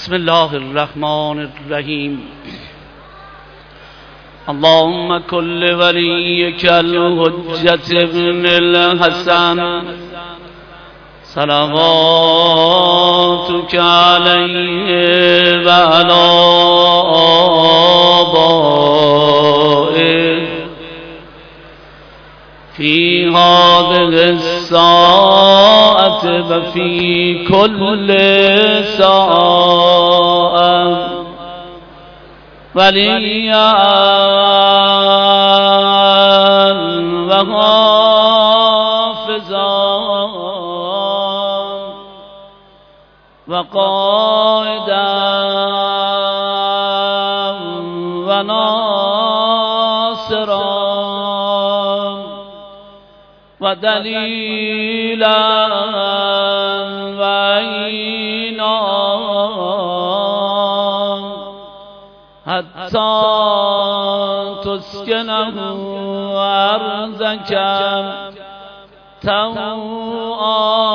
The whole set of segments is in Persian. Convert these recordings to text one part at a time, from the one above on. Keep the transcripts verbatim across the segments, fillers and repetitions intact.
بسم الله الرحمن الرحیم. اللهم كل وليك الحجة ابن الحسن صلواتك عليه وعلى آبائه في هذه الساعة وفي كل ساعة وليا وحافظا وقائدا وناصرا ودليلا وعينا حتى تسكنه أرضك طوعا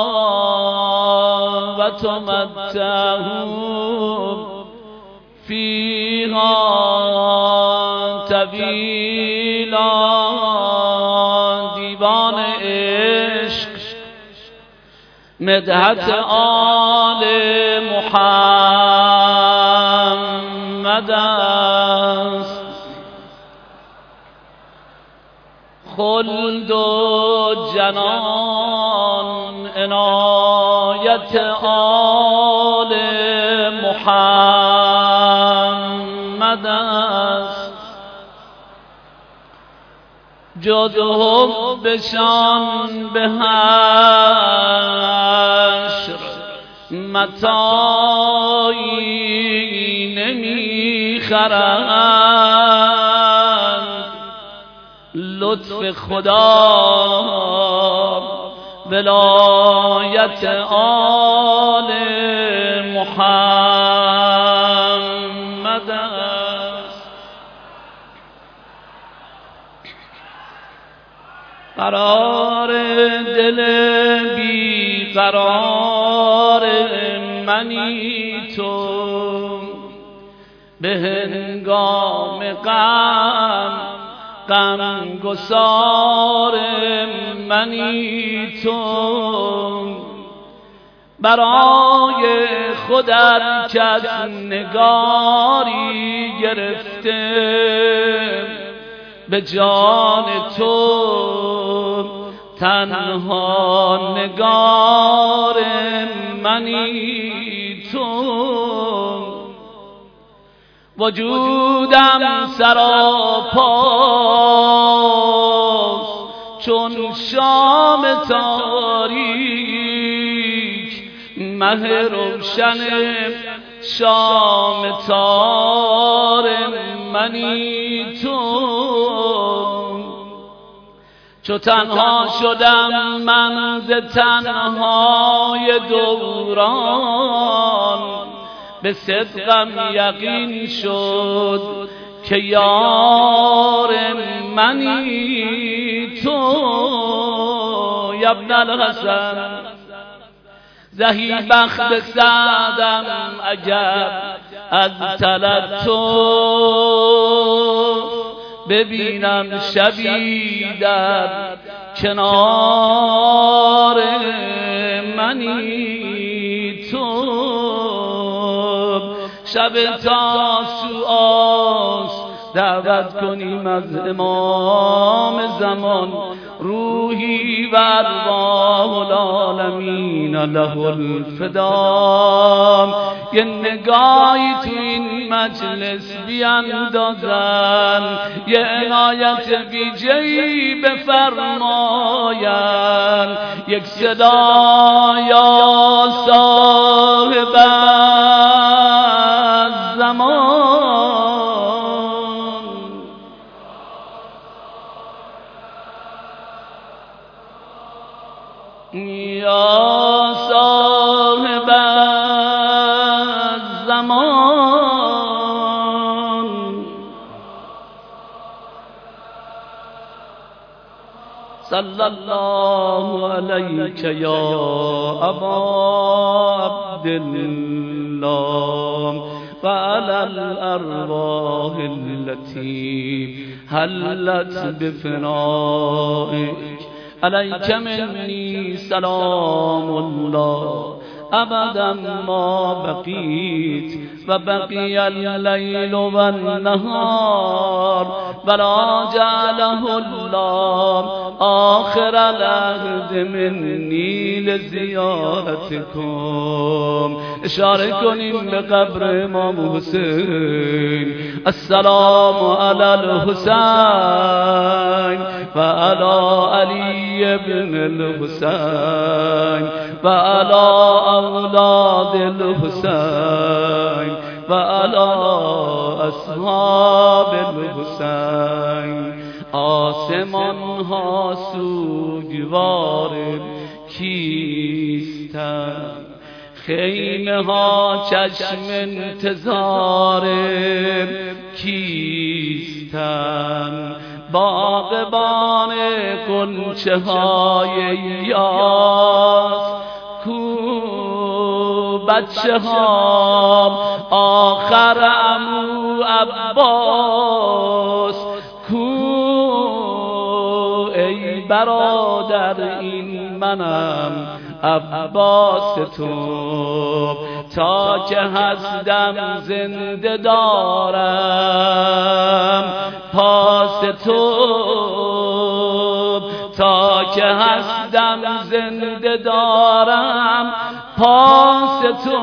وتمتعه فيها طويلا. دیوان عشق مدحت آل محمد است، خلد و جنان عنایت آل محمد است. جز حبشان به حشر متاعی نمیخرند. لطف خدا ولایت آل محمد است. قرار دل بی قرار منی تو، به هنگام غم غم گسار منی تو. برای خودت کس نگاری گرفته، به جان تو تنها نگار منی تو. وجودم سراپاست چون شام تاریک، مه روشن شام تار منی تو. چو تنها شدم من ز تنهای دوران، به صدقم یقین شد که یار منی تو. یا ابن الحسن زهی بخت سعدم اگر از تلطف ببینم شبی در کنار منی تو. شب تاسوعاست دعوت کنیم از امام زمان، روحی و ارواح العالمین له الفدا. یه نگاهی تو این مجلس بیندازن، یه عنایت ویژه‌ای بفرماین، یک صدا یا صاحب زمان. یا صاحب الزمان صلی الله علیک یا ابا عبدالله و علی الارواح التي حلت بفنائك علیک منی سلام الله ابدا ما بقیت و بقی اللیل و النهار ولا جعله الله آخر العهد منی لزیارتکم. اشاره کنیم به قبر امام حسین. السلام علی الحسین و علی علی ابن الحسین و علی اولاد الحسین و علی اصحاب الحسین. آسمان ها سوگوار کیستند، خیمه ها چشم انتظار کیستند، باغبان غنچه های یاس کو بچه ها آخر عمو عباس کو. ای برادر این منم عباس تو، تا که هستم زنده دارم پاس تو، تا که هستم زنده دارم پاس تو.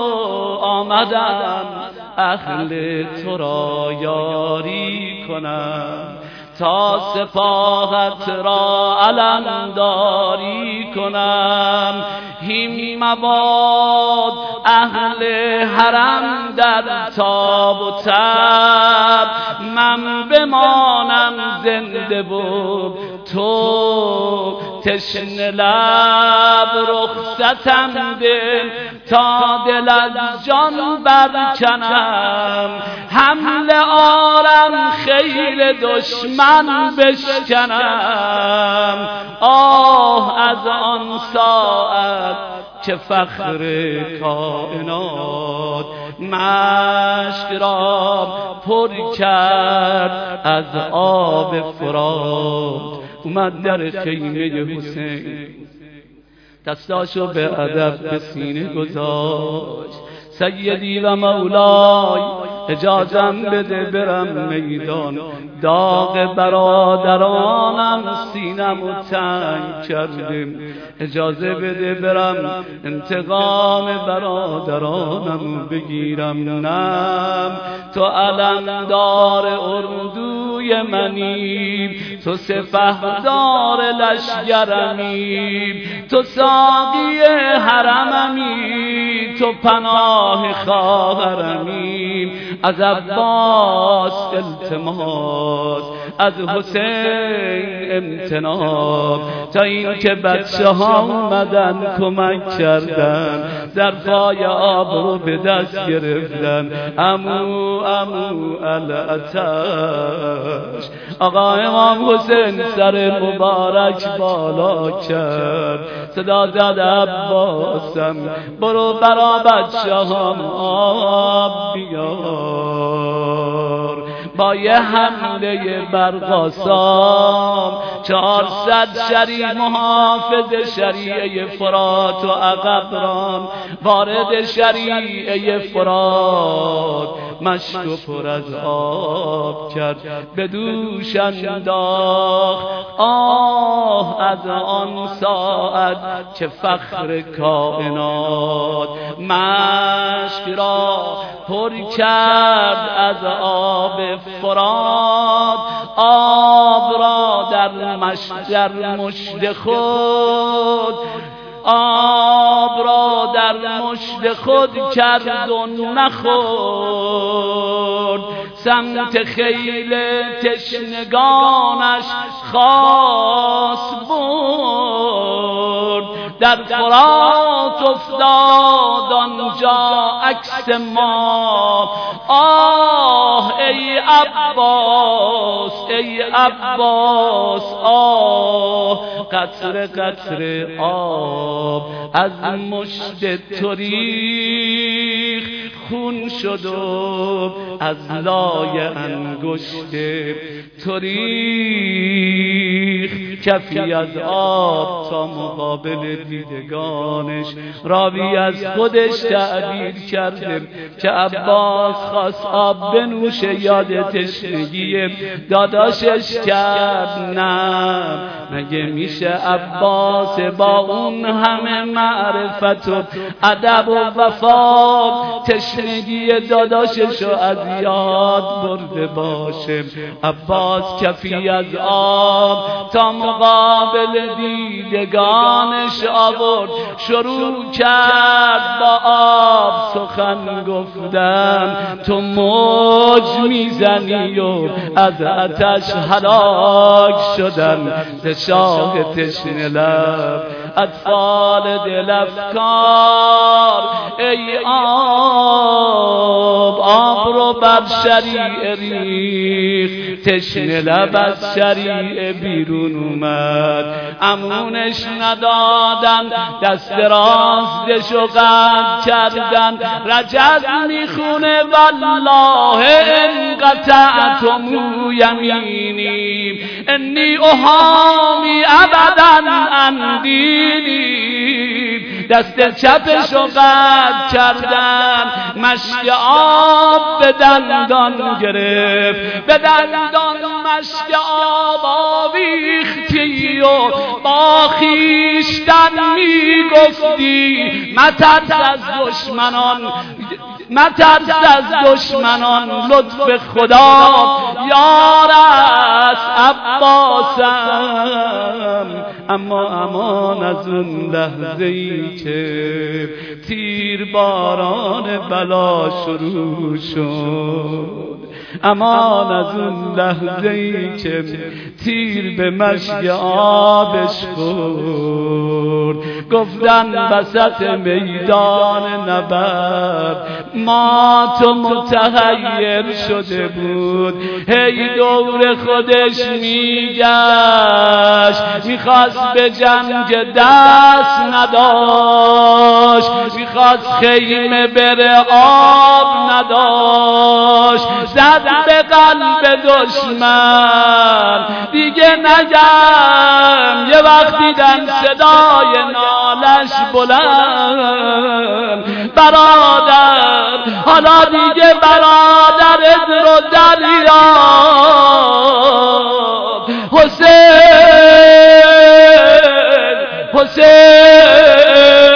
آمدم اهل تو را یاری کنم، تا سپاهت را علمداری کنم. هیم مباد اهل حرم در تاب و تب، من بمانم زنده بود تو تشنه لب. رخصتم ده تا دل از جان برکنم، حمله آرم خیل دشمن بشکنم. آه از آن ساعت که فخر کائنات مشک را پر کرد از آب فرات. اومد در خیمه حسین، دستاشو به ادب به سینه گذاشت. سیدی و مولای اجازم بده برم میدان، داغ برادرانم سینم و تنگ کردم. اجازه بده برم انتقام برادرانم بگیرم. نم تو علمدار اردوی منی، تو سپهدار لشگرمی، تو ساقی حرممی، تو پناه خواهرمی. از عباس التماس، از حسین امتناع، تا این که بچه ها اومدن کمک کردن، ظرفای آب رو به دست گرفتن. امو امو الاتش. آقا امام حسین سر مبارک بالا کرد، صدا زد عباسم برو برا بچه هم آب بیار. با یه حمله برقاسام چهارصد شری محافظ شریعه فرات و عقبران وارد شریعه فرات، مشک و پر از آب کرد به دوش انداخت. آه از آن ساعت که فخر کائنات مشک را پر کرد از آب فرات. آب را در مشجر مشت خود، آب را در مشت خود کرد و نخورد. سمت خیل تشنگانش خواست برد. در فرات افتاد آنجا عکس ما. آه ای عباس ای عباس، آه قطره قطره آب از مشت تو ریخت. خون شد و از لای انگشت تریخ کفی از آب تا مقابل دیدگانش. راوی از خودش تعبیر کرده که عباس خواست آب بنوشه، یاد تشنگی داداشش کرد. نه مگه میشه عباس با اون همه معرفت و ادب و وفا تشنگی داداششو از یاد برده باشه؟ عباس کفی از آب تا مقابل دیدگانش آورد، شروع کرد با آب سخن گفتن. تو موج میزنی و از آتش هلاک شدن ز شاه تشنه لب اطفال دل افکار. ای آب آب رو بر شریع ریخ، تشنه لب از شریع بیرون اومد. امونش ندادن، دست راستشو قطع کردن. رجز میخونه والله ان قطعتم یمینی انی احامی ابدا عن دینی. دست چپشو قطع کردن، مشک آب به دندان گرفت، به دندان مشک آب آویختی و با خویشتن میگفتی مترس از دشمنان، مترس از دشمنان، لطف خدا یار است عباسم. اما امان از اون لحظه ای که تیر باران بلا شروع شد، امان از اون لحظه ای که تیر به مشک آبش خورد. گفتن وسط میدان نبرد ما تو متحیر شده بود، هی دور خودش میگشت، میخواست به جنگ دست نداشت، میخواست خیمه بره آب نداشت. زد به قلب دشمن دیگه نگم، یه وقت دیدن صدای نالش بلند. برادر حالا دیگه برادرت رو دریاب. حسین حسین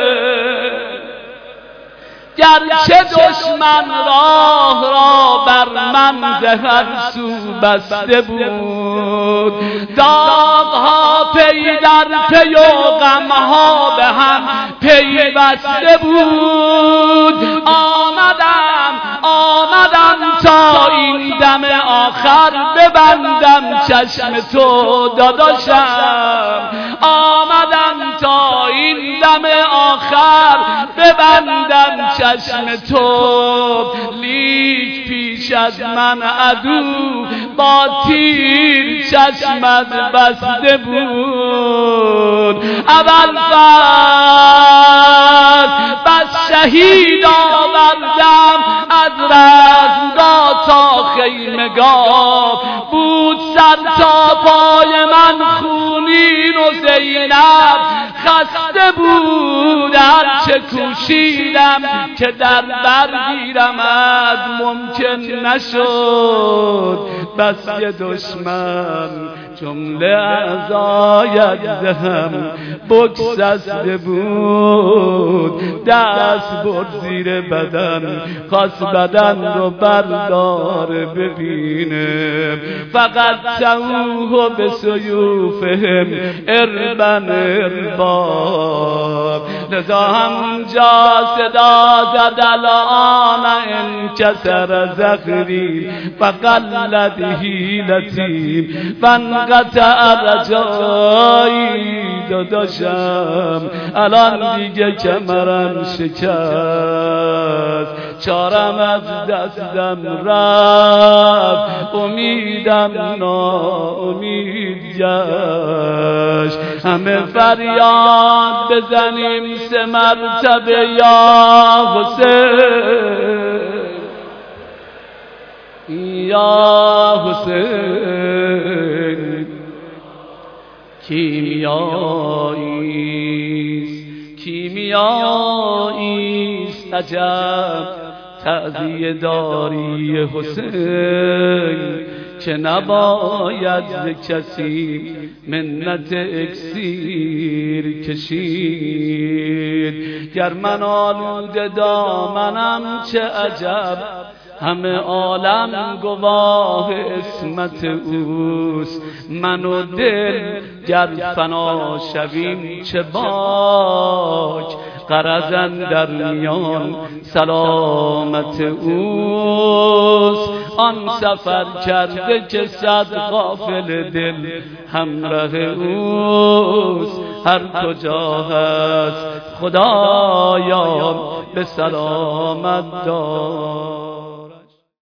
گرچه دشمن راه را بر من ز هر سو بسته بود، داغها پی در پی و غمها به هم پیوسته بود. آمدم آمدم تا این دم آخر ببندم چشم تو داداشم، آمدم تا این دم آخر ببندم چشم تو. لیک پیش از من عدو با تیر چشمت بسته بود. اول فرد بس شهید آوردم از رزمگاه تا خیمگاه، بود سر تا پای من خونین و زینب خسته بود. هرچه کوشیدم که در برگیرمت ممکن نشد، بس یه دشمن جمله اعضایت زهم بگسسته بود. دست برد زیر بدن، خواست بدن رو بردار ببینه. فقط تهوه به سیوفهم اربن ارباب. لذا همونجا صدا زد الان انکسر زخری فقلد حیلتی فانقطع رجایی. داداشم الان دیگه کمرم شکست، چارم از دستم رفت، امیدم ناامید گشت. همه فریاد بزنیم سه مرتبه یا حسین یا حسین کیمیاییست کیمیاییست عجب تعذیه داری حسین که نباید ز کسی منت اکسیر کشید. گر من آلوده دامنم چه عجب همه عالم گواه اسمت اوست. من و دل گر فنا شویم چه باک غرض در میان سلامت اوست. آن سفر کرده که صد غافل دل همراه اوست. هر کجا هست خدایا به سلامت دار.